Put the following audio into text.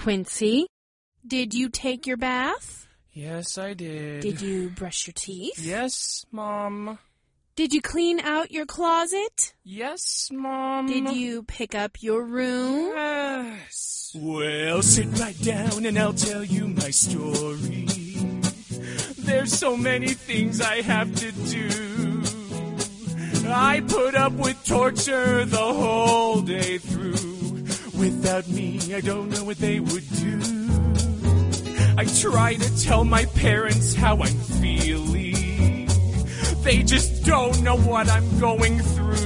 Quincy, did you take your bath? Yes, I did. Did you brush your teeth? Yes, Mom. Did you clean out your closet? Yes, Mom. Did you pick up your room? Yes. Well, sit right down and I'll tell you my story. There's so many things I have to do. I put up with torture the whole day through. Without me, I don't know what they would do. I try to tell my parents how I'm feeling. They just don't know what I'm going through.